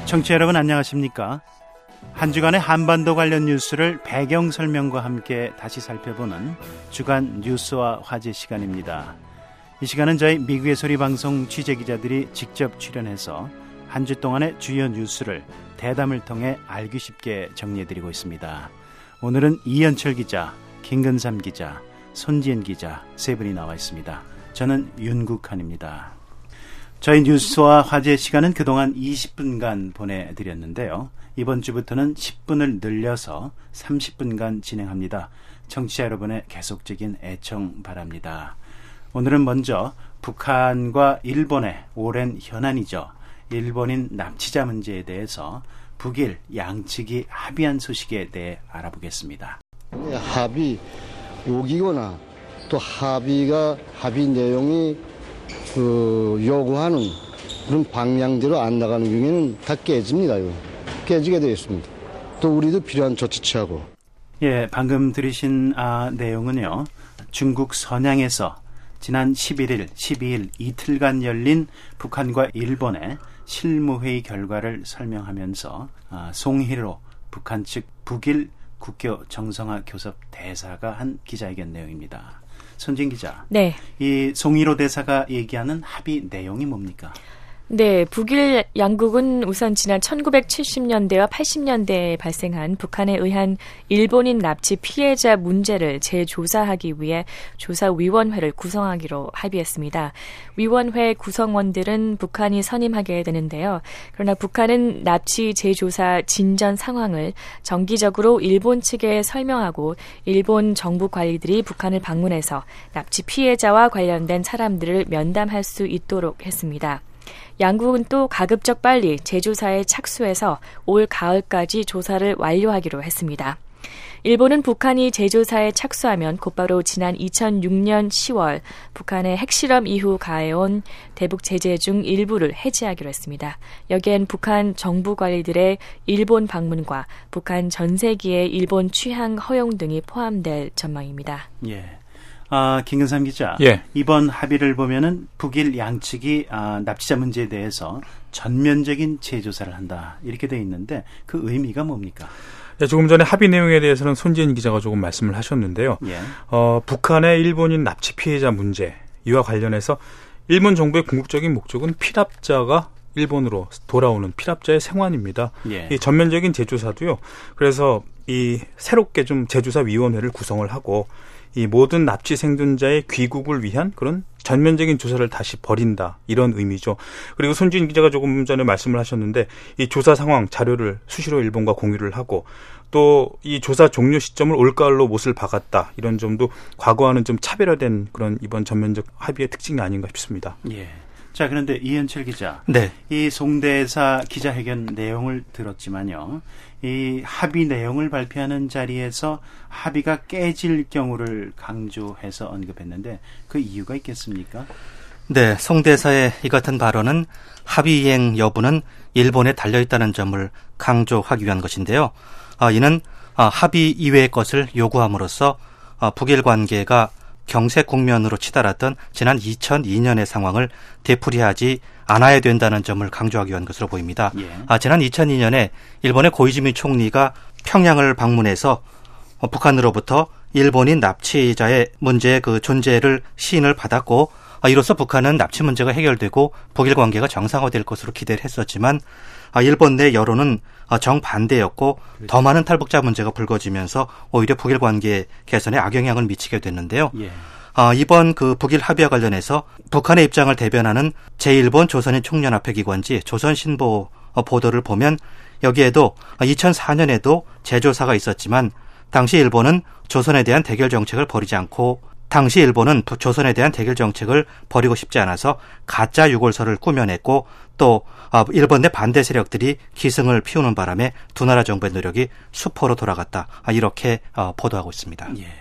청취자 여러분 안녕하십니까? 한 주간의 한반도 관련 뉴스를 배경 설명과 함께 다시 살펴보는 주간 뉴스와 화제 시간입니다. 이 시간은 저희 미국의 소리 방송 취재기자들이 직접 출연해서 한 주 동안의 주요 뉴스를 대담을 통해 알기 쉽게 정리해드리고 있습니다. 오늘은 이현철 기자, 김근삼 기자, 손지은 기자 세 분이 나와 있습니다. 저는 윤국한입니다. 저희 뉴스와 화제 시간은 그동안 20분간 보내드렸는데요. 이번 주부터는 10분을 늘려서 30분간 진행합니다. 청취자 여러분의 계속적인 애청 바랍니다. 오늘은 먼저 북한과 일본의 오랜 현안이죠. 일본인 납치자 문제에 대해서 북일 양측이 합의한 소식에 대해 알아보겠습니다. 합의 요기거나 또 합의 내용이 요구하는 그런 방향대로 안 나가는 경우에는 다 깨집니다. 이거. 깨지게 되어 있습니다. 또 우리도 필요한 조치 취하고. 예, 방금 들으신 내용은요. 중국 선양에서 지난 11일, 12일 이틀간 열린 북한과 일본의 실무회의 결과를 설명하면서 송희로 북한 측 북일 국교 정상화 교섭 대사가 한 기자회견 내용입니다. 손진 기자. 네. 이 송희로 대사가 얘기하는 합의 내용이 뭡니까? 네, 북일 양국은 우선 지난 1970년대와 80년대에 발생한 북한에 의한 일본인 납치 피해자 문제를 재조사하기 위해 조사위원회를 구성하기로 합의했습니다. 위원회 구성원들은 북한이 선임하게 되는데요. 그러나 북한은 납치 재조사 진전 상황을 정기적으로 일본 측에 설명하고 일본 정부 관리들이 북한을 방문해서 납치 피해자와 관련된 사람들을 면담할 수 있도록 했습니다. 양국은 또 가급적 빨리 재조사에 착수해서 올 가을까지 조사를 완료하기로 했습니다. 일본은 북한이 재조사에 착수하면 곧바로 지난 2006년 10월 북한의 핵실험 이후 가해온 대북 제재 중 일부를 해제하기로 했습니다. 여기엔 북한 정부 관리들의 일본 방문과 북한 전세기의 일본 취항 허용 등이 포함될 전망입니다. 예. 김근삼 기자. 예. 이번 합의를 보면은 북일 양측이 납치자 문제에 대해서 전면적인 재조사를 한다. 이렇게 돼 있는데 그 의미가 뭡니까? 네, 조금 전에 합의 내용에 대해서는 손지은 기자가 조금 말씀을 하셨는데요. 예. 북한의 일본인 납치 피해자 문제 이와 관련해서 일본 정부의 궁극적인 목적은 피랍자가 일본으로 돌아오는 피랍자의 생환입니다. 예. 이 전면적인 재조사도요. 그래서 이 새롭게 좀 재조사 위원회를 구성을 하고 이 모든 납치 생존자의 귀국을 위한 그런 전면적인 조사를 다시 벌인다. 이런 의미죠. 그리고 손지은 기자가 조금 전에 말씀을 하셨는데 이 조사 상황 자료를 수시로 일본과 공유를 하고 또 이 조사 종료 시점을 올가을로 못을 박았다. 이런 점도 과거와는 좀 차별화된 그런 이번 전면적 합의의 특징이 아닌가 싶습니다. 예. 자, 그런데 이현철 기자. 네. 이 송대사 기자회견 내용을 들었지만요. 이 합의 내용을 발표하는 자리에서 합의가 깨질 경우를 강조해서 언급했는데 그 이유가 있겠습니까? 네, 송대사의 이 같은 발언은 합의 이행 여부는 일본에 달려있다는 점을 강조하기 위한 것인데요. 이는 합의 이외의 것을 요구함으로써 북일 관계가 경색 국면으로 치달았던 지난 2002년의 상황을 되풀이하지 않아야 된다는 점을 강조하기 위한 것으로 보입니다. 예. 지난 2002년에 일본의 고이즈미 총리가 평양을 방문해서 북한으로부터 일본인 납치자의 문제의 그 존재를 시인을 받았고 이로써 북한은 납치 문제가 해결되고 북일 관계가 정상화될 것으로 기대를 했었지만 일본 내 여론은 정반대였고 더 많은 탈북자 문제가 불거지면서 오히려 북일 관계 개선에 악영향을 미치게 됐는데요. 예. 이번 그 북일 합의와 관련해서 북한의 입장을 대변하는 제1본 조선인 총연합회 기관지 조선신보 보도를 보면 여기에도 2004년에도 재조사가 있었지만 당시 일본은 조선에 대한 대결 정책을 벌이지 않고 당시 일본은 조선에 대한 대결 정책을 벌이고 싶지 않아서 가짜 유골설을 꾸며냈고 또 일본 내 반대 세력들이 기승을 피우는 바람에 두 나라 정부의 노력이 수포로 돌아갔다. 이렇게 보도하고 있습니다. 예.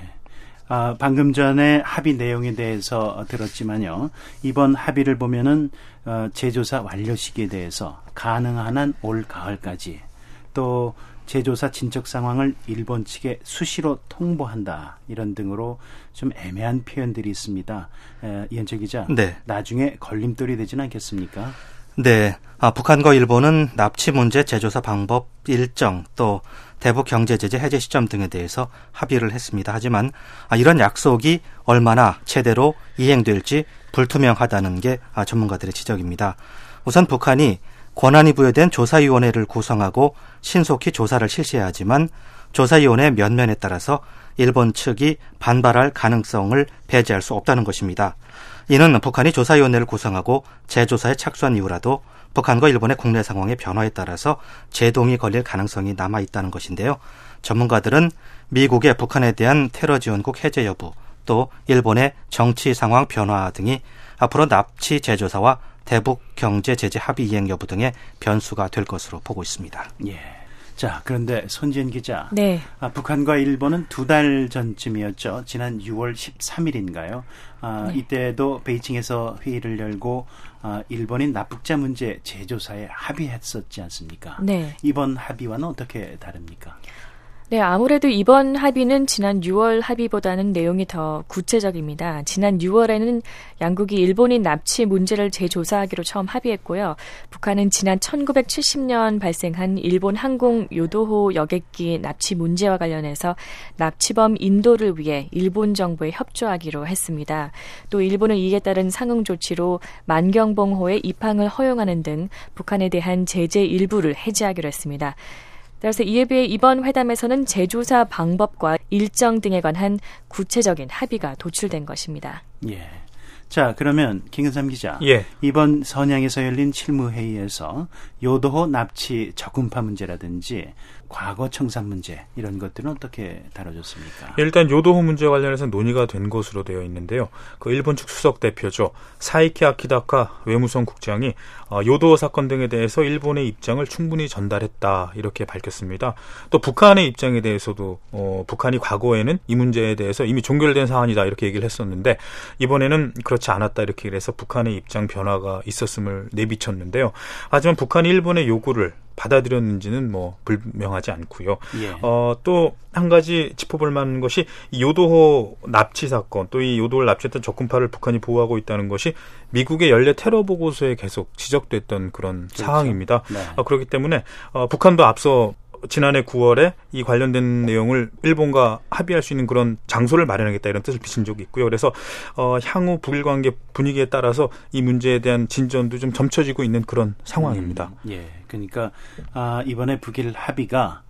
방금 전에 합의 내용에 대해서 들었지만요. 이번 합의를 보면은 재조사 완료 시기에 대해서 가능한 한 올 가을까지 또 재조사 진척 상황을 일본 측에 수시로 통보한다. 이런 등으로 좀 애매한 표현들이 있습니다. 이현철 기자. 네. 나중에 걸림돌이 되지는 않겠습니까? 네, 북한과 일본은 납치 문제 재조사 방법 일정 또 대북 경제 제재 해제 시점 등에 대해서 합의를 했습니다. 하지만 이런 약속이 얼마나 제대로 이행될지 불투명하다는 게 전문가들의 지적입니다. 우선 북한이 권한이 부여된 조사위원회를 구성하고 신속히 조사를 실시해야 하지만 조사위원회 면면에 따라서 일본 측이 반발할 가능성을 배제할 수 없다는 것입니다. 이는 북한이 조사위원회를 구성하고 재조사에 착수한 이후라도 북한과 일본의 국내 상황의 변화에 따라서 제동이 걸릴 가능성이 남아있다는 것인데요. 전문가들은 미국의 북한에 대한 테러 지원국 해제 여부, 또 일본의 정치 상황 변화 등이 앞으로 납치 재조사와 대북 경제 제재 합의 이행 여부 등의 변수가 될 것으로 보고 있습니다. 예. 자, 그런데 손지은 기자. 네. 북한과 일본은 2달 전쯤이었죠. 지난 6월 13일인가요? 네. 이때도 베이징에서 회의를 열고 일본인 납북자 문제 재조사에 합의했었지 않습니까? 네. 이번 합의와는 어떻게 다릅니까? 네, 아무래도 이번 합의는 지난 6월 합의보다는 내용이 더 구체적입니다. 지난 6월에는 양국이 일본인 납치 문제를 재조사하기로 처음 합의했고요. 북한은 지난 1970년 발생한 일본 항공 요도호 여객기 납치 문제와 관련해서 납치범 인도를 위해 일본 정부에 협조하기로 했습니다. 또 일본은 이에 따른 상응 조치로 만경봉호의 입항을 허용하는 등 북한에 대한 제재 일부를 해제하기로 했습니다. 따라서 이에 비해 이번 회담에서는 재조사 방법과 일정 등에 관한 구체적인 합의가 도출된 것입니다. 예. 자, 그러면 김근삼 기자. 예. 이번 선양에서 열린 실무회의에서 요도호 납치 저금파 문제라든지 과거 청산 문제 이런 것들은 어떻게 다뤄졌습니까? 일단 요도호 문제와 관련해서 논의가 된 것으로 되어 있는데요. 그 일본 측 수석 대표죠. 사이키 아키다카 외무성 국장이 요도호 사건 등에 대해서 일본의 입장을 충분히 전달했다 이렇게 밝혔습니다. 또 북한의 입장에 대해서도 북한이 과거에는 이 문제에 대해서 이미 종결된 사안이다 이렇게 얘기를 했었는데 이번에는 그렇지 않았다 이렇게 해서 북한의 입장 변화가 있었음을 내비쳤는데요. 하지만 북한이 일본의 요구를 받아들였는지는 불명하지 않고요. 예. 또 한 가지 짚어볼 만한 것이 이 요도호 납치 사건, 또 이 요도호를 납치했던 적군파를 북한이 보호하고 있다는 것이 미국의 연례 테러 보고서에 계속 지적됐던 그런 그렇죠. 상황입니다. 네. 그렇기 때문에 북한도 앞서 지난해 9월에 이 관련된 내용을 일본과 합의할 수 있는 그런 장소를 마련하겠다 이런 뜻을 비친 적이 있고요. 그래서 향후 북일 관계 분위기에 따라서 이 문제에 대한 진전도 좀 점쳐지고 있는 그런 상황입니다. 예, 그러니까 이번에 북일 합의가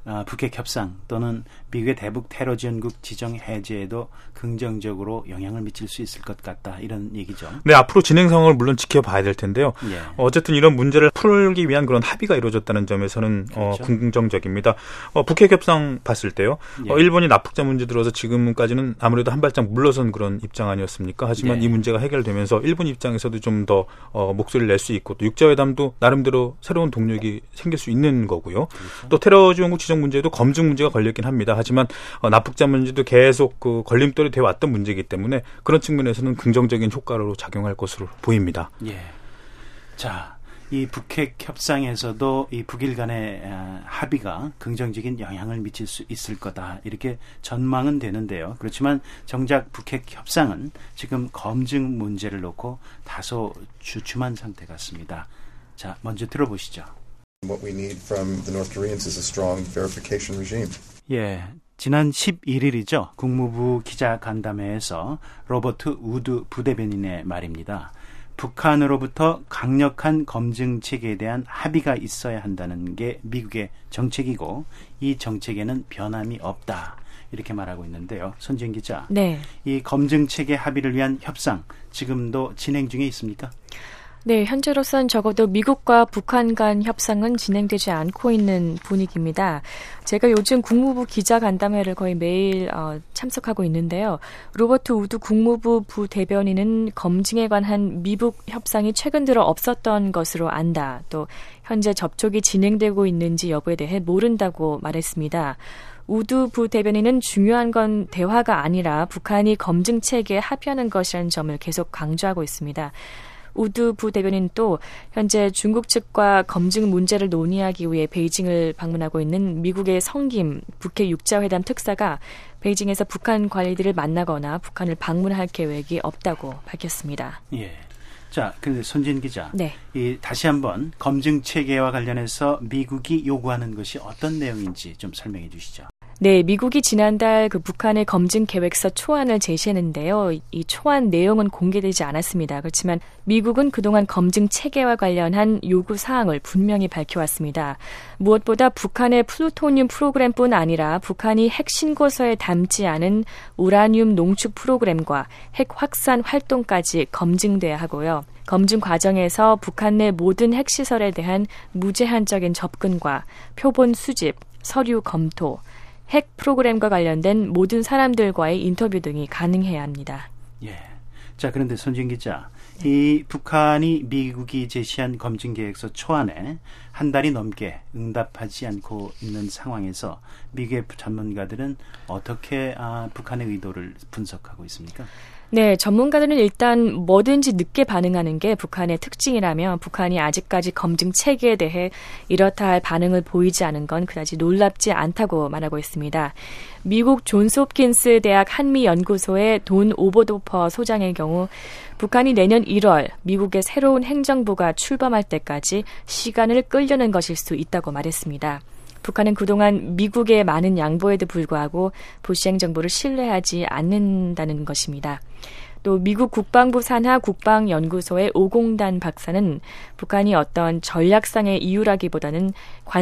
북핵 협상 또는 미국의 대북 테러 지원국 지정 해제에도 긍정적으로 영향을 미칠 수 있을 것 같다 이런 얘기죠. 네, 앞으로 진행 상황을 물론 지켜봐야 될 텐데요. 예. 어쨌든 이런 문제를 풀기 위한 그런 합의가 이루어졌다는 점에서는 그렇죠. 긍정적입니다. 북핵 협상 봤을 때요. 예. 일본이 납북자 문제 들어서 지금까지는 아무래도 한 발짝 물러선 그런 입장 아니었습니까? 하지만 네. 이 문제가 해결되면서 일본 입장에서도 좀 더 목소리를 낼 수 있고 또 육자회담도 나름대로 새로운 동력이 생길 수 있는 거고요. 그렇죠. 또 테러 지원국 지정 문제도 검증 문제가 걸렸긴 합니다. 하지만 납북자 문제도 계속 걸림돌이 되어 왔던 문제이기 때문에 그런 측면에서는 긍정적인 효과로 작용할 것으로 보입니다. 예. 자, 이 북핵 협상에서도 이 북일 간의 합의가 긍정적인 영향을 미칠 수 있을 거다 이렇게 전망은 되는데요. 그렇지만 정작 북핵 협상은 지금 검증 문제를 놓고 다소 주춤한 상태 같습니다. 자, 먼저 들어보시죠. What we need from the North Koreans is a strong verification regime. 예, 지난 11일이죠. 국무부 기자간담회에서 로버트 우드 부대변인의 말입니다. 북한으로부터 강력한 검증 체계에 대한 합의가 있어야 한다는 게 미국의 정책이고 이 정책에는 변함이 없다. 이렇게 말하고 있는데요. 손지은 기자. 네. 이 검증 체계 합의를 위한 협상 지금도 진행 중에 있습니까? 네, 현재로선 적어도 미국과 북한 간 협상은 진행되지 않고 있는 분위기입니다. 제가 요즘 국무부 기자간담회를 거의 매일 참석하고 있는데요. 로버트 우드 국무부 부대변인은 검증에 관한 미국 협상이 최근 들어 없었던 것으로 안다. 또 현재 접촉이 진행되고 있는지 여부에 대해 모른다고 말했습니다. 우드 부대변인은 중요한 건 대화가 아니라 북한이 검증 체계에 합의하는 것이라는 점을 계속 강조하고 있습니다. 우드 부대변인 또 현재 중국 측과 검증 문제를 논의하기 위해 베이징을 방문하고 있는 미국의 성김 북핵 육자회담 특사가 베이징에서 북한 관리들을 만나거나 북한을 방문할 계획이 없다고 밝혔습니다. 예. 자, 근데 손진 기자, 네. 다시 한번 검증 체계와 관련해서 미국이 요구하는 것이 어떤 내용인지 좀 설명해 주시죠. 네, 미국이 지난달 그 북한의 검증 계획서 초안을 제시했는데요. 이 초안 내용은 공개되지 않았습니다. 그렇지만 미국은 그동안 검증 체계와 관련한 요구 사항을 분명히 밝혀왔습니다. 무엇보다 북한의 플루토늄 프로그램뿐 아니라 북한이 핵 신고서에 담지 않은 우라늄 농축 프로그램과 핵 확산 활동까지 검증돼야 하고요. 검증 과정에서 북한 내 모든 핵시설에 대한 무제한적인 접근과 표본 수집, 서류 검토, 핵 프로그램과 관련된 모든 사람들과의 인터뷰 등이 가능해야 합니다. 예. 자, 그런데 손진 기자, 이 북한이 미국이 제시한 검증 계획서 초안에 한 달이 넘게 응답하지 않고 있는 상황에서 미국의 전문가들은 어떻게 북한의 의도를 분석하고 있습니까? 네, 전문가들은 일단 뭐든지 늦게 반응하는 게 북한의 특징이라면 북한이 아직까지 검증 체계에 대해 이렇다 할 반응을 보이지 않은 건 그다지 놀랍지 않다고 말하고 있습니다. 미국 존스홉킨스 대학 한미연구소의 돈 오버도퍼 소장의 경우 북한이 내년 1월 미국의 새로운 행정부가 출범할 때까지 시간을 끌려는 것일 수 있다고 말했습니다. 북한은 그동안 미국의 많은 양보에도 불구하고 부시 행정부를 신뢰하지 않는다는 것입니다. 또 미국 국방부 산하 국방연구소의 오공단 박사는 북한이 어떤 전략상의 이유라기보다는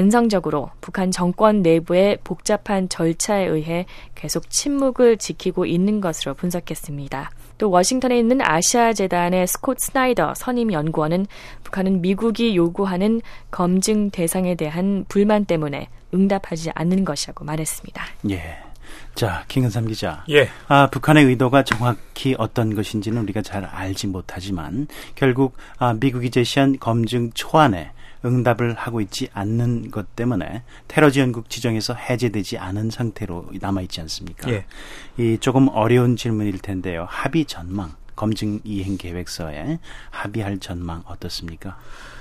관성적으로 북한 정권 내부의 복잡한 절차에 의해 계속 침묵을 지키고 있는 것으로 분석했습니다. 또 워싱턴에 있는 아시아재단의 스콧 스나이더 선임 연구원은 북한은 미국이 요구하는 검증 대상에 대한 불만 때문에 응답하지 않는 것이라고 말했습니다. 예. 자, 김은삼 기자. 예. 북한의 의도가 정확히 어떤 것인지는 우리가 잘 알지 못하지만 결국 미국이 제시한 검증 초안에 응답을 하고 있지 않는 것 때문에 테러 지원국 지정에서 해제되지 않은 상태로 남아있지 않습니까? 예. 이 조금 어려운 질문일 텐데요. 합의 전망, 검증 이행 계획서에 합의할 전망 어떻습니까?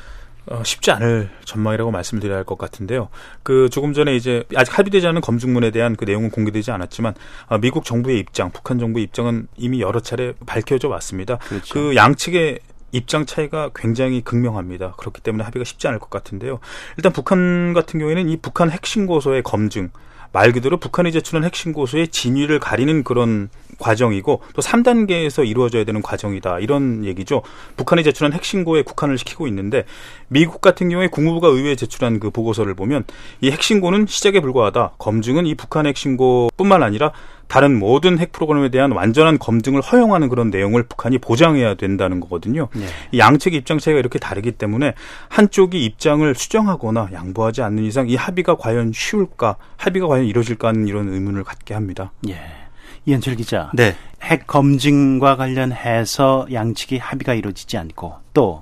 쉽지 않을 전망이라고 말씀드려야 할 것 같은데요. 조금 전에 이제 아직 합의되지 않은 검증문에 대한 그 내용은 공개되지 않았지만 미국 정부의 입장, 북한 정부의 입장은 이미 여러 차례 밝혀져 왔습니다. 그렇죠. 그 양측의 입장 차이가 굉장히 극명합니다. 그렇기 때문에 합의가 쉽지 않을 것 같은데요. 일단 북한 같은 경우에는 이 북한 핵신고서의 검증, 말 그대로 북한이 제출한 핵신고서의 진위를 가리는 그런 과정이고 또 3단계에서 이루어져야 되는 과정이다. 이런 얘기죠. 북한이 제출한 핵신고에 국한을 시키고 있는데 미국 같은 경우에 국무부가 의회에 제출한 그 보고서를 보면 이 핵신고는 시작에 불과하다. 검증은 이 북한 핵신고뿐만 아니라 다른 모든 핵 프로그램에 대한 완전한 검증을 허용하는 그런 내용을 북한이 보장해야 된다는 거거든요. 네. 이 양측 입장 차이가 이렇게 다르기 때문에 한쪽이 입장을 수정하거나 양보하지 않는 이상 이 합의가 과연 쉬울까, 합의가 과연 이루어질까 하는 이런 의문을 갖게 합니다. 예. 이현철 기자. 네. 핵 검증과 관련해서 양측이 합의가 이루어지지 않고 또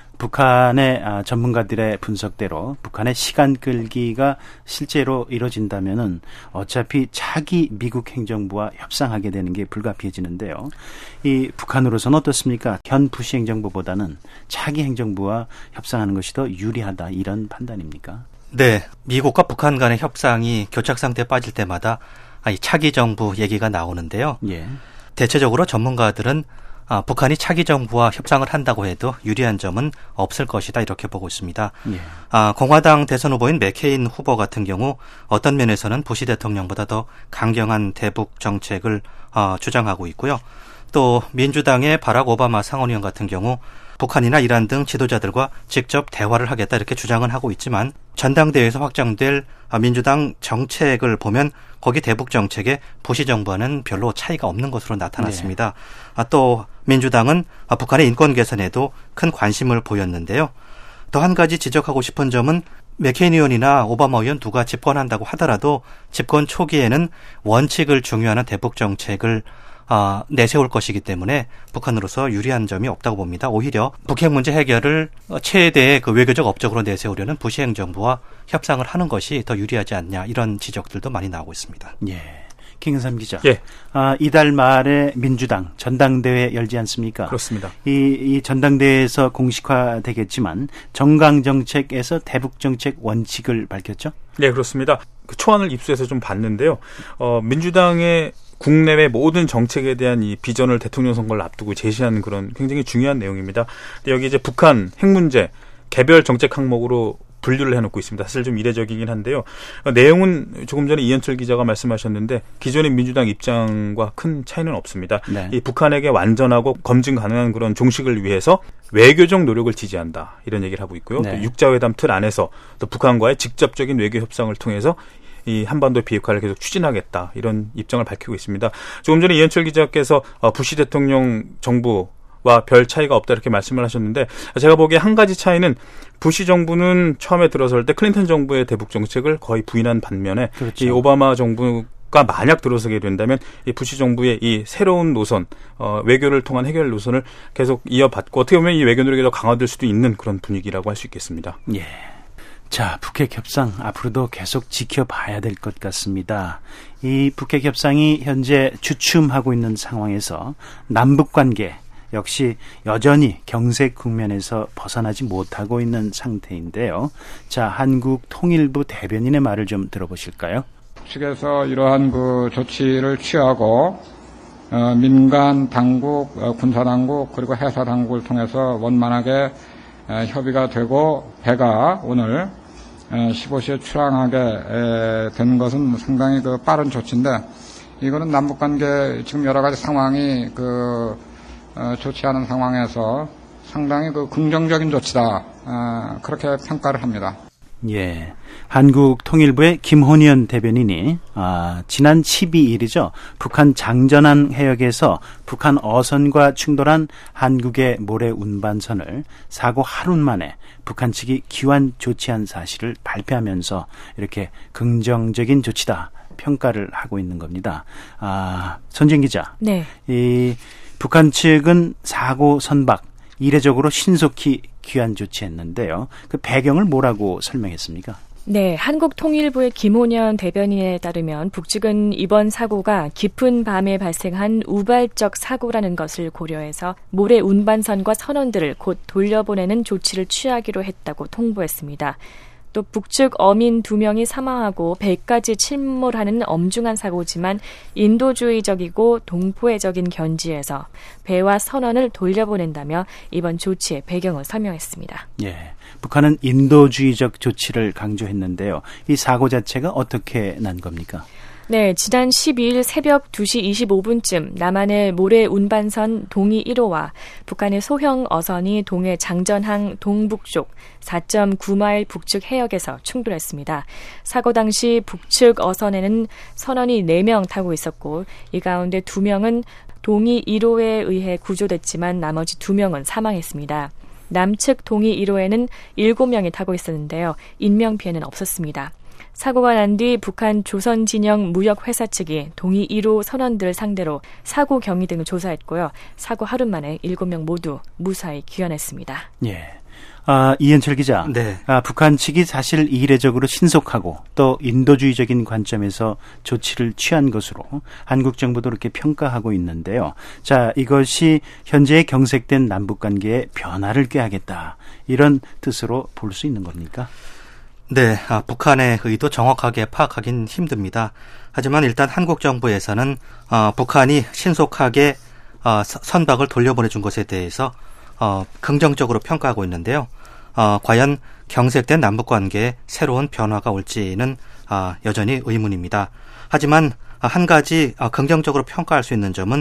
북한의 전문가들의 분석대로 북한의 시간 끌기가 실제로 이루어진다면은 어차피 차기 미국 행정부와 협상하게 되는 게 불가피해지는데요. 이 북한으로서는 어떻습니까? 현 부시 행정부보다는 차기 행정부와 협상하는 것이 더 유리하다 이런 판단입니까? 네, 미국과 북한 간의 협상이 교착 상태에 빠질 때마다 이 차기 정부 얘기가 나오는데요. 예. 대체적으로 전문가들은 북한이 차기 정부와 협상을 한다고 해도 유리한 점은 없을 것이다 이렇게 보고 있습니다. 예. 공화당 대선 후보인 맥케인 후보 같은 경우 어떤 면에서는 부시 대통령보다 더 강경한 대북 정책을 주장하고 있고요. 또 민주당의 바락 오바마 상원의원 같은 경우 북한이나 이란 등 지도자들과 직접 대화를 하겠다 이렇게 주장은 하고 있지만 전당대회에서 확정될 민주당 정책을 보면 거기 대북 정책에 부시 정부와는 별로 차이가 없는 것으로 나타났습니다. 네. 또 민주당은 북한의 인권 개선에도 큰 관심을 보였는데요. 또 한 가지 지적하고 싶은 점은 맥케인 의원이나 오바마 의원 누가 집권한다고 하더라도 집권 초기에는 원칙을 중요하는 대북 정책을 내세울 것이기 때문에 북한으로서 유리한 점이 없다고 봅니다. 오히려 북핵 문제 해결을 최대의 그 외교적 업적으로 내세우려는 부시 행정부와 협상을 하는 것이 더 유리하지 않냐 이런 지적들도 많이 나오고 있습니다. 예. 김은삼 기자. 예. 이달 말에 민주당 전당대회 열지 않습니까? 그렇습니다. 이 전당대회에서 공식화되겠지만 정강 정책에서 대북 정책 원칙을 밝혔죠? 네, 그렇습니다. 그 초안을 입수해서 좀 봤는데요. 민주당의 국내외 모든 정책에 대한 이 비전을 대통령 선거를 앞두고 제시하는 그런 굉장히 중요한 내용입니다. 근데 여기 이제 북한 핵 문제 개별 정책 항목으로 분류를 해놓고 있습니다. 사실 좀 이례적이긴 한데요. 내용은 조금 전에 이현철 기자가 말씀하셨는데 기존의 민주당 입장과 큰 차이는 없습니다. 네. 이 북한에게 완전하고 검증 가능한 그런 종식을 위해서 외교적 노력을 지지한다. 이런 얘기를 하고 있고요. 네. 또 육자회담 틀 안에서 또 북한과의 직접적인 외교 협상을 통해서 이 한반도 비핵화를 계속 추진하겠다. 이런 입장을 밝히고 있습니다. 조금 전에 이현철 기자께서 부시 대통령 정부 와 별 차이가 없다 이렇게 말씀을 하셨는데 제가 보기에 한 가지 차이는 부시 정부는 처음에 들어설 때 클린턴 정부의 대북 정책을 거의 부인한 반면에 그렇죠. 이 오바마 정부가 만약 들어서게 된다면 이 부시 정부의 이 새로운 노선 외교를 통한 해결 노선을 계속 이어받고 어떻게 보면 이 외교 노력이 더 강화될 수도 있는 그런 분위기라고 할 수 있겠습니다. 예. 자, 북핵 협상 앞으로도 계속 지켜봐야 될 것 같습니다. 이 북핵 협상이 현재 주춤하고 있는 상황에서 남북 관계 역시 여전히 경색 국면에서 벗어나지 못하고 있는 상태인데요. 자, 한국통일부 대변인의 말을 좀 들어보실까요? 북측에서 이러한 그 조치를 취하고 민간 당국, 군사 당국 그리고 해사 당국을 통해서 원만하게 협의가 되고 배가 오늘 15시에 출항하게 된 것은 상당히 그 빠른 조치인데 이거는 남북 관계 지금 여러 가지 상황이 좋지 않은 상황에서 상당히 그 긍정적인 조치다. 그렇게 평가를 합니다. 예. 한국통일부의 김혼현 대변인이 지난 12일이죠. 북한 장전한 해역에서 북한 어선과 충돌한 한국의 모래 운반선을 사고 하루 만에 북한 측이 기완 조치한 사실을 발표하면서 이렇게 긍정적인 조치다 평가를 하고 있는 겁니다. 선진 기자. 네. 이 북한 측은 사고 선박 이례적으로 신속히 귀환 조치했는데요. 그 배경을 뭐라고 설명했습니까? 네, 한국통일부의 김혼현 대변인에 따르면 북측은 이번 사고가 깊은 밤에 발생한 우발적 사고라는 것을 고려해서 모래 운반선과 선원들을 곧 돌려보내는 조치를 취하기로 했다고 통보했습니다. 또 북측 어민 2명이 사망하고 배까지 침몰하는 엄중한 사고지만 인도주의적이고 동포애적인 견지에서 배와 선원을 돌려보낸다며 이번 조치의 배경을 설명했습니다. 예, 북한은 인도주의적 조치를 강조했는데요. 이 사고 자체가 어떻게 난 겁니까? 네, 지난 12일 새벽 2시 25분쯤 남한의 모래 운반선 동이 1호와 북한의 소형 어선이 동해 장전항 동북쪽 4.9마일 북측 해역에서 충돌했습니다. 사고 당시 북측 어선에는 선원이 4명 타고 있었고 이 가운데 2명은 동이 1호에 의해 구조됐지만 나머지 2명은 사망했습니다. 남측 동이 1호에는 7명이 타고 있었는데요. 인명피해는 없었습니다. 사고가 난 뒤 북한 조선진영 무역회사 측이 동이 1호 선원들 상대로 사고 경위 등을 조사했고요. 사고 하루 만에 7명 모두 무사히 귀환했습니다. 예. 이현철 기자. 네. 북한 측이 사실 이례적으로 신속하고 또 인도주의적인 관점에서 조치를 취한 것으로 한국 정부도 이렇게 평가하고 있는데요. 자, 이것이 현재의 경색된 남북관계에 변화를 꾀하겠다. 이런 뜻으로 볼 수 있는 겁니까? 네, 북한의 의도 정확하게 파악하긴 힘듭니다. 하지만 일단 한국 정부에서는 북한이 신속하게 선박을 돌려보내준 것에 대해서 긍정적으로 평가하고 있는데요. 과연 경색된 남북관계에 새로운 변화가 올지는 여전히 의문입니다. 하지만 한 가지 긍정적으로 평가할 수 있는 점은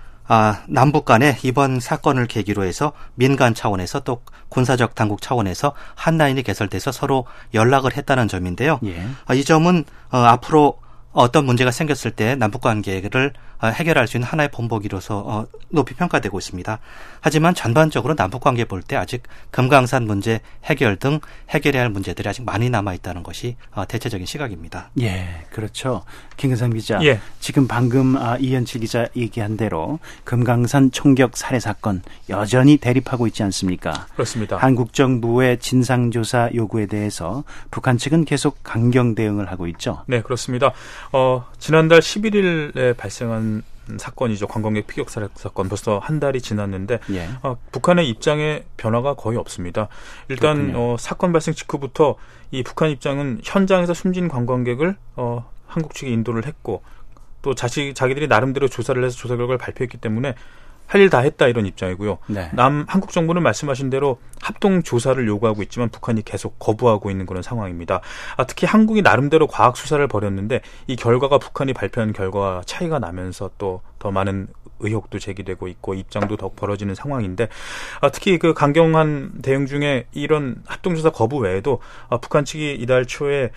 남북 간에 이번 사건을 계기로 해서 민간 차원에서 또 군사적 당국 차원에서 한 라인이 개설돼서 서로 연락을 했다는 점인데요. 예. 이 점은 앞으로 어떤 문제가 생겼을 때 남북관계를 해결할 수 있는 하나의 본보기로서 높이 평가되고 있습니다. 하지만 전반적으로 남북관계 볼 때 아직 금강산 문제 해결 등 해결해야 할 문제들이 아직 많이 남아있다는 것이 대체적인 시각입니다. 예, 그렇죠. 김근상 기자, 예. 지금 방금 이현철 기자 얘기한 대로 금강산 총격 살해 사건 여전히 대립하고 있지 않습니까? 그렇습니다. 한국 정부의 진상조사 요구에 대해서 북한 측은 계속 강경 대응을 하고 있죠. 네, 그렇습니다. 지난달 11일에 발생한 사건이죠. 관광객 피격 살해 사건. 벌써 한 달이 지났는데 예. 북한의 입장에 변화가 거의 없습니다. 일단 사건 발생 직후부터 이 북한 입장은 현장에서 숨진 관광객을 한국 측에 인도를 했고 또 자기들이 나름대로 조사를 해서 조사 결과를 발표했기 때문에 할 일 다 했다 이런 입장이고요. 네. 한국 정부는 말씀하신 대로 합동 조사를 요구하고 있지만 북한이 계속 거부하고 있는 그런 상황입니다. 특히 한국이 나름대로 과학 수사를 벌였는데 이 결과가 북한이 발표한 결과와 차이가 나면서 또 더 많은 의혹도 제기되고 있고 입장도 더 벌어지는 상황인데 특히 그 강경한 대응 중에 이런 합동조사 거부 외에도 북한 측이 이달 초에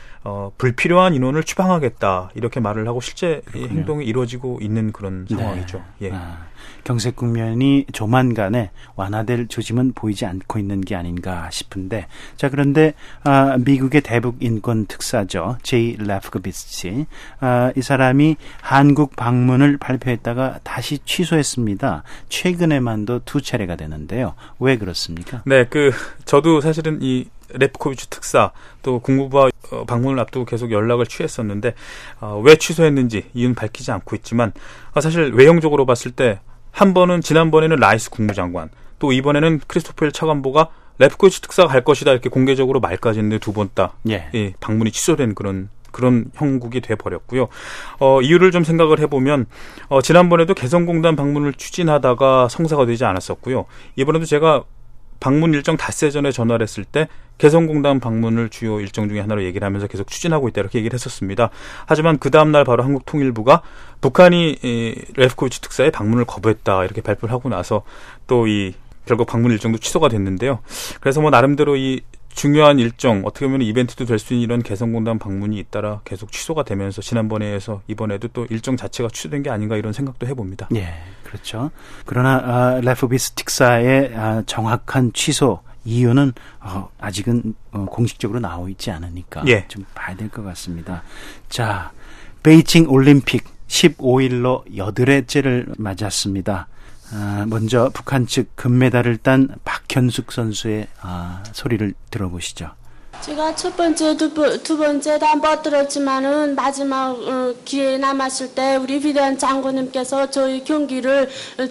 불필요한 인원을 추방하겠다 이렇게 말을 하고 실제 이 행동이 이루어지고 있는 그런 상황이죠. 네. 예. 경색 국면이 조만간에 완화될 조짐은 보이지 않고 있는 게 아닌가 싶은데 자 그런데 미국의 대북 인권 특사죠. 제이 레프코비치 이 사람이 한국 방문을 발표했다가 다시 취소했습니다. 최근에만도 2차례가 되는데요. 왜 그렇습니까? 네, 저도 사실은 이 레프코비치 특사 또 국무부와 방문을 앞두고 계속 연락을 취했었는데 왜 취소했는지 이유는 밝히지 않고 있지만 사실 외형적으로 봤을 때 한 번은 지난번에는 라이스 국무장관 또 이번에는 크리스토퍼 차관보가 레프코비치 특사가 갈 것이다 이렇게 공개적으로 말까지 했는데 두 번 다 방문이 취소된 그런 형국이 돼버렸고요. 이유를 좀 생각을 해보면 지난번에도 개성공단 방문을 추진하다가 성사가 되지 않았었고요. 이번에도 제가 방문 일정 닷새 전에 전화를 했을 때 개성공단 방문을 주요 일정 중에 하나로 얘기를 하면서 계속 추진하고 있다 이렇게 얘기를 했었습니다. 하지만 그 다음날 바로 한국통일부가 북한이 레프코비치 특사의 방문을 거부했다 이렇게 발표를 하고 나서 또 결국 방문 일정도 취소가 됐는데요. 그래서 나름대로 이 중요한 일정, 어떻게 보면 이벤트도 될 수 있는 이런 개성공단 방문이 잇따라 계속 취소가 되면서 지난번에서 이번에도 또 일정 자체가 취소된 게 아닌가 이런 생각도 해봅니다. 예, 그렇죠. 그러나 레프코비치 특사의 정확한 취소 이유는 아직은 공식적으로 나오고 있지 않으니까 좀 봐야 될 것 같습니다. 자, 베이징 올림픽 15일로 8회째를 맞았습니다. 먼저 북한 측 금메달을 딴 박현숙 선수의 소리를 들어보시죠. 제가 첫 번째, 두 번째도 못 들었지만은 마지막 기회 남았을 때 우리 위대한 장군님께서 저희 경기를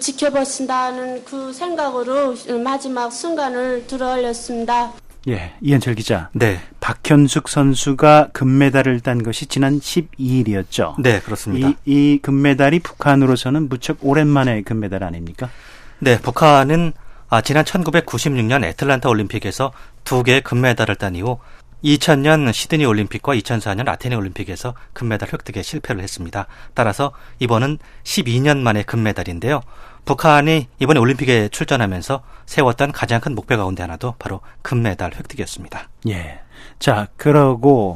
지켜보신다는 그 생각으로 마지막 순간을 들어올렸습니다. 예, 이현철 기자. 네. 박현숙 선수가 금메달을 딴 것이 지난 12일이었죠. 네, 그렇습니다. 이 금메달이 북한으로서는 무척 오랜만의 금메달 아닙니까? 네, 북한은 지난 1996년 애틀란타 올림픽에서 2개의 금메달을 딴 이후 2000년 시드니 올림픽과 2004년 아테네 올림픽에서 금메달 획득에 실패를 했습니다. 따라서 이번은 12년 만의 금메달인데요. 북한이 이번에 올림픽에 출전하면서 세웠던 가장 큰 목표 가운데 하나도 바로 금메달 획득이었습니다. 예. 자, 그러고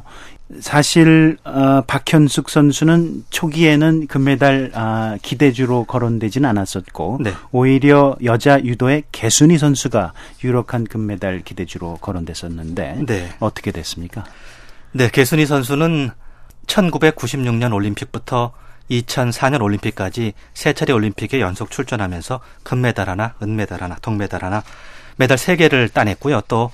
사실 박현숙 선수는 초기에는 금메달 기대주로 거론되지는 않았었고 오히려 여자 유도의 개순희 선수가 유력한 금메달 기대주로 거론됐었는데 어떻게 됐습니까? 네, 개순희 선수는 1996년 올림픽부터 2004년 올림픽까지 3차례 올림픽에 연속 출전하면서 금메달 하나, 은메달 하나, 동메달 하나, 메달 3개를 따냈고요. 또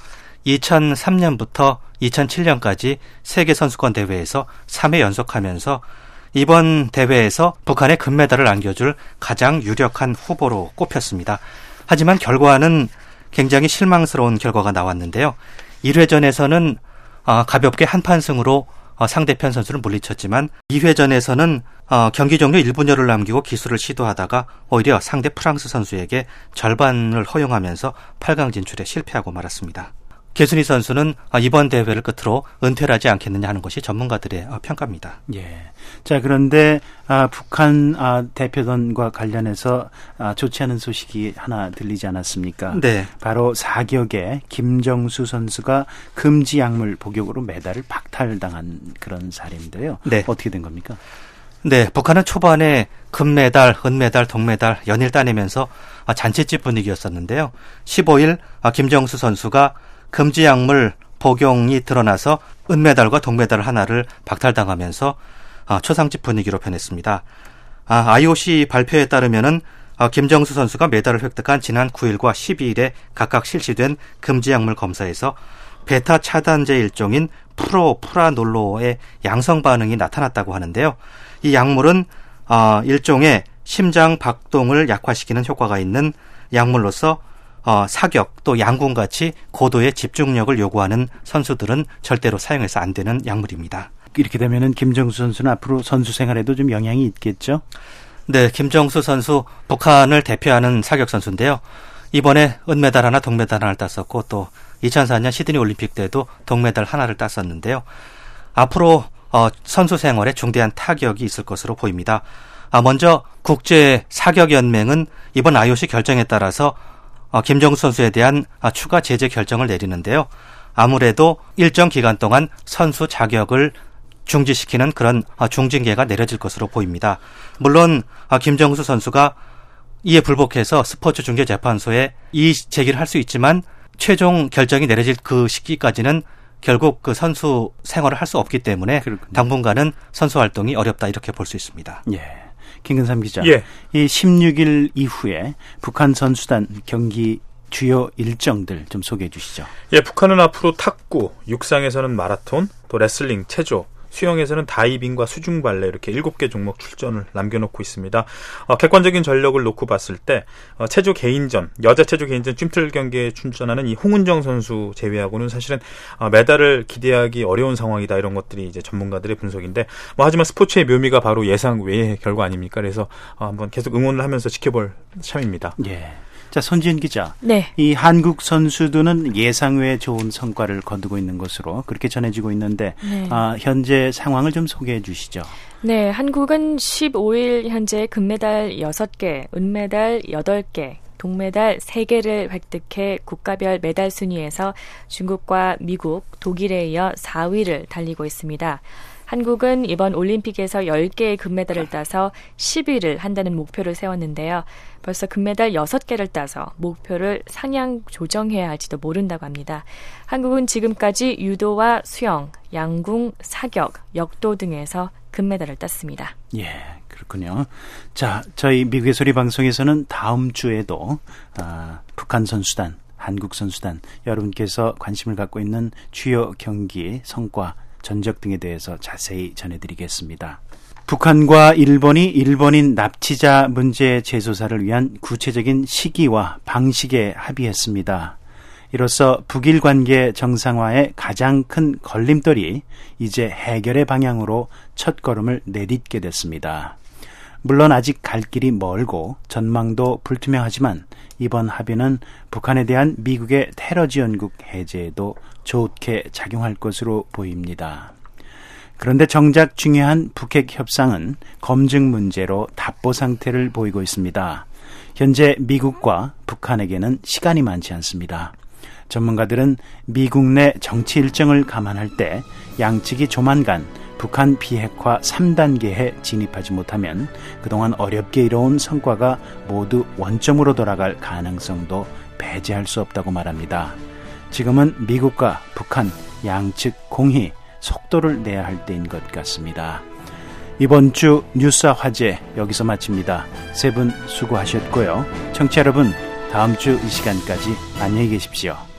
2003년부터 2007년까지 세계선수권 대회에서 3회 연속하면서 이번 대회에서 북한의 금메달을 안겨줄 가장 유력한 후보로 꼽혔습니다. 하지만 결과는 굉장히 실망스러운 결과가 나왔는데요. 1회전에서는 가볍게 한판승으로 상대편 선수를 물리쳤지만 2회전에서는 경기 종료 1분여를 남기고 기술을 시도하다가 오히려 상대 프랑스 선수에게 절반을 허용하면서 8강 진출에 실패하고 말았습니다. 개순희 선수는 이번 대회를 끝으로 은퇴를 하지 않겠느냐 하는 것이 전문가들의 평가입니다. 예. 자, 그런데 북한 대표단과 관련해서 좋지 않은 소식이 하나 들리지 않았습니까? 네. 바로 사격에 김정수 선수가 금지 약물 복용으로 메달을 박탈당한 그런 사례인데요. 네. 어떻게 된 겁니까? 네, 북한은 초반에 금메달, 은메달, 동메달 연일 따내면서 잔치집 분위기였었는데요. 15일 김정수 선수가 금지 약물 복용이 드러나서 은메달과 동메달 하나를 박탈당하면서 초상집 분위기로 변했습니다. IOC 발표에 따르면은 김정수 선수가 메달을 획득한 지난 9일과 12일에 각각 실시된 금지 약물 검사에서 베타 차단제 일종인 프라놀로의 양성 반응이 나타났다고 하는데요. 이 약물은 일종의 심장 박동을 약화시키는 효과가 있는 약물로서 사격 또 양궁같이 고도의 집중력을 요구하는 선수들은 절대로 사용해서 안 되는 약물입니다. 이렇게 되면은 김정수 선수는 앞으로 선수 생활에도 좀 영향이 있겠죠? 네, 김정수 선수 북한을 대표하는 사격 선수인데요. 이번에 은메달 하나, 동메달 하나를 땄었고 또 2004년 시드니 올림픽 때도 동메달 하나를 땄었는데요. 앞으로 선수 생활에 중대한 타격이 있을 것으로 보입니다. 먼저 국제 사격 연맹은 이번 IOC 결정에 따라서 김정수 선수에 대한 추가 제재 결정을 내리는데요. 아무래도 일정 기간 동안 선수 자격을 중지시키는 그런 중징계가 내려질 것으로 보입니다. 물론 김정수 선수가 이에 불복해서 스포츠 중재 재판소에 이의 제기를 할 수 있지만 최종 결정이 내려질 그 시기까지는 결국 그 선수 생활을 할 수 없기 때문에 그렇군요. 당분간은 선수 활동이 어렵다 이렇게 볼 수 있습니다. 예. 김근삼 기자. 예. 이 16일 이후에 북한 선수단 경기 주요 일정들 좀 소개해 주시죠. 예, 북한은 앞으로 탁구, 육상에서는 마라톤, 또 레슬링, 체조, 수영에서는 다이빙과 수중발레 이렇게 7개 종목 출전을 남겨놓고 있습니다. 객관적인 전력을 놓고 봤을 때 체조 개인전, 여자 체조 개인전 찜틀 경기에 출전하는 이 홍은정 선수 제외하고는 사실은 메달을 기대하기 어려운 상황이다 이런 것들이 이제 전문가들의 분석인데 하지만 스포츠의 묘미가 바로 예상 외의 결과 아닙니까? 그래서 한번 계속 응원을 하면서 지켜볼 참입니다. 예. 자, 손지은 기자. 네. 이 한국 선수들은 예상 외에 좋은 성과를 거두고 있는 것으로 그렇게 전해지고 있는데 네. 현재 상황을 좀 소개해 주시죠. 네, 한국은 15일 현재 금메달 6개, 은메달 8개, 동메달 3개를 획득해 국가별 메달 순위에서 중국과 미국, 독일에 이어 4위를 달리고 있습니다. 한국은 이번 올림픽에서 10개의 금메달을 따서 10위를 한다는 목표를 세웠는데요. 벌써 금메달 6개를 따서 목표를 상향 조정해야 할지도 모른다고 합니다. 한국은 지금까지 유도와 수영, 양궁, 사격, 역도 등에서 금메달을 땄습니다. 예, 그렇군요. 자, 저희 미국의 소리 방송에서는 다음 주에도 북한 선수단, 한국 선수단, 여러분께서 관심을 갖고 있는 주요 경기 성과, 전적 등에 대해서 자세히 전해드리겠습니다. 북한과 일본이 일본인 납치자 문제 재조사를 위한 구체적인 시기와 방식에 합의했습니다. 이로써 북일 관계 정상화의 가장 큰 걸림돌이 이제 해결의 방향으로 첫걸음을 내딛게 됐습니다. 물론 아직 갈 길이 멀고 전망도 불투명하지만 이번 합의는 북한에 대한 미국의 테러 지원국 해제에도 좋게 작용할 것으로 보입니다. 그런데 정작 중요한 북핵 협상은 검증 문제로 답보 상태를 보이고 있습니다. 현재 미국과 북한에게는 시간이 많지 않습니다. 전문가들은 미국 내 정치 일정을 감안할 때 양측이 조만간 북한 비핵화 3단계에 진입하지 못하면 그동안 어렵게 이뤄온 성과가 모두 원점으로 돌아갈 가능성도 배제할 수 없다고 말합니다. 지금은 미국과 북한 양측 공히 속도를 내야 할 때인 것 같습니다. 이번 주 뉴스와 화제 여기서 마칩니다. 세 분 수고하셨고요. 청취자 여러분, 다음 주 이 시간까지 안녕히 계십시오.